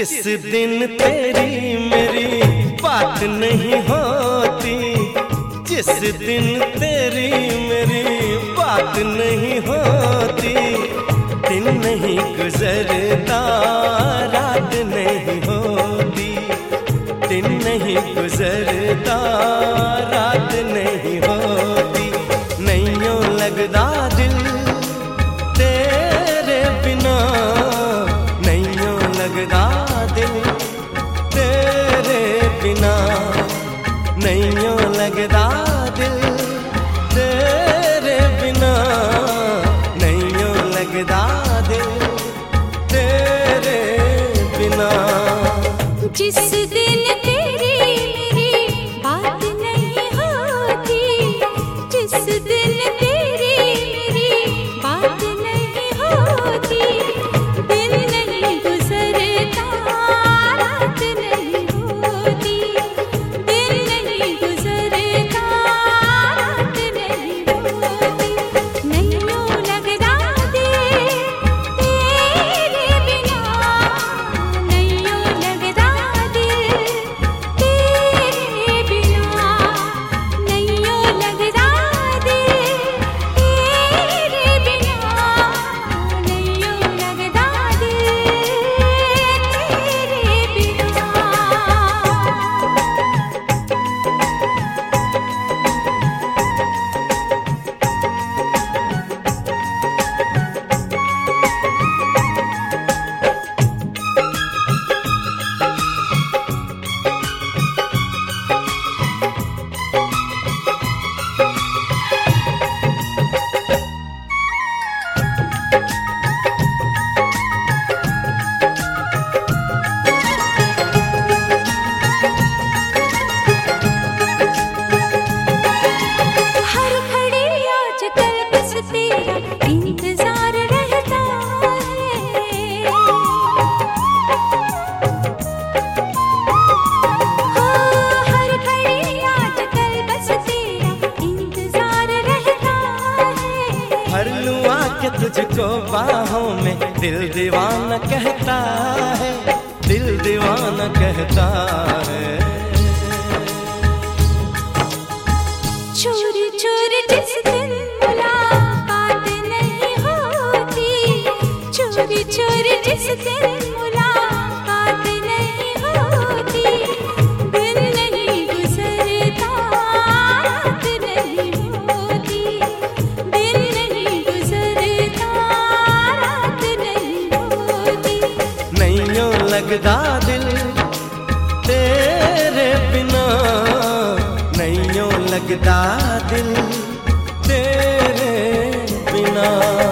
जिस दिन तेरी मेरी बात नहीं होती, जिस दिन तेरी मेरी बात नहीं होती, दिन नहीं गुजरता रात नहीं होती, दिन नहीं गुजरता रात नहीं होती। नहीं यूं लगदा दिल तेरे बिना, नहीं यूं लगदा दिल तेरे बिना, नहीं यूं लगदा दिल तेरे बिना, नहीं यूं लगदा दिल तेरे बिना। जिस दिन तेरी मेरी बात नहीं होती, जिस दिन तेरी मेरी बात नहीं होती, दिन नहीं गुजरता रात नहीं होती, दिन नहीं गुजरता रात नहीं होती। नहीं यूं लगदा दिल तेरे बिना, नहीं यूं लगदा दिल तेरे बिना, नहीं यूं लगदा दिल तेरे बिना, नहीं यूं लगदा दिल तेरे बिना। हर घड़ी आजकल बस तेरा इंतजार रहता है, हर घड़ी आजकल बस तेरा इंतजार रहता है। भर लूं आके तुझको बाहों में, दिल दीवाना कहता है, दिल दीवाना कहता है। चोरी चोरी जिस दिन मुलाकात नहीं होती, चोरी चोरी जिस दिन मुलाकात नहीं होती, दिन नहीं गुजरता रात नहीं होती, दिन नहीं गुजरता रात नहीं होती। नहीं यूं लगदा दिल तेरे बिना, नहीं यूं लगदा दिल तेरे बिना।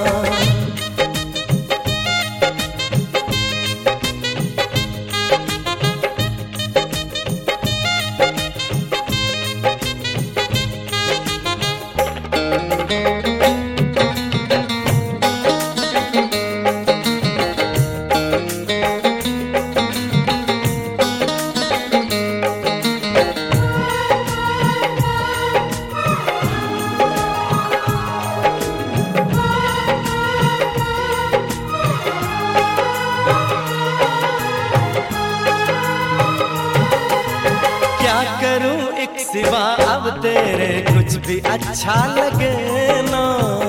क्या करूं एक सिवा अब तेरे कुछ भी अच्छा लगे ना,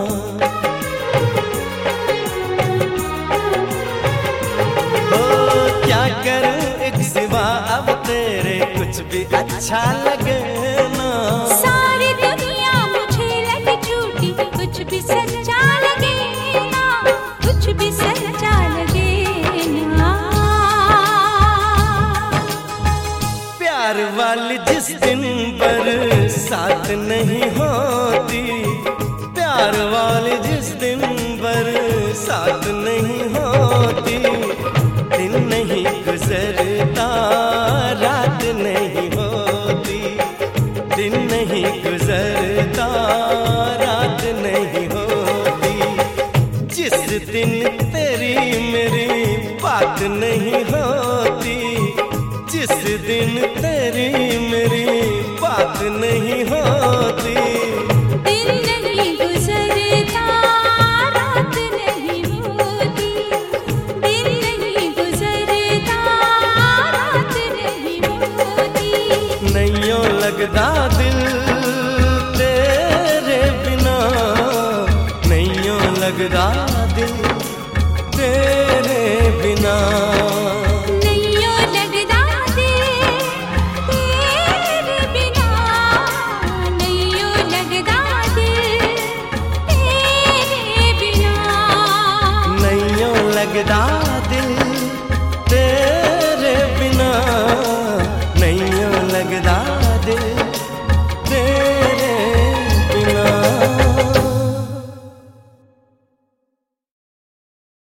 ओ क्या करूं एक सिवा अब तेरे कुछ भी अच्छा लगे ना। सारी दुनिया मुझे लगे झूठी, कुछ भी सच्चा लगे ना, कुछ भी सच्चा लगे ना। प्यार वाली जिस दिन बरसात नहीं होती, प्यार वाली जिस दिन बरसात नहीं होती, दिन नहीं गुजरता रात नहीं होती, दिन नहीं गुजरता रात नहीं होती। जिस दिन तेरी मेरी बात नहीं होती, जिस दिन तेरी मेरी बात नहीं होती, दिन नहीं गुजरता रात नहीं होती, दिन नहीं गुजरता दिल तेरे बिना। नैयो लगदा दिल तेरे बिना, नैयो लगदा दिल तेरे बिना, नैयो लगदा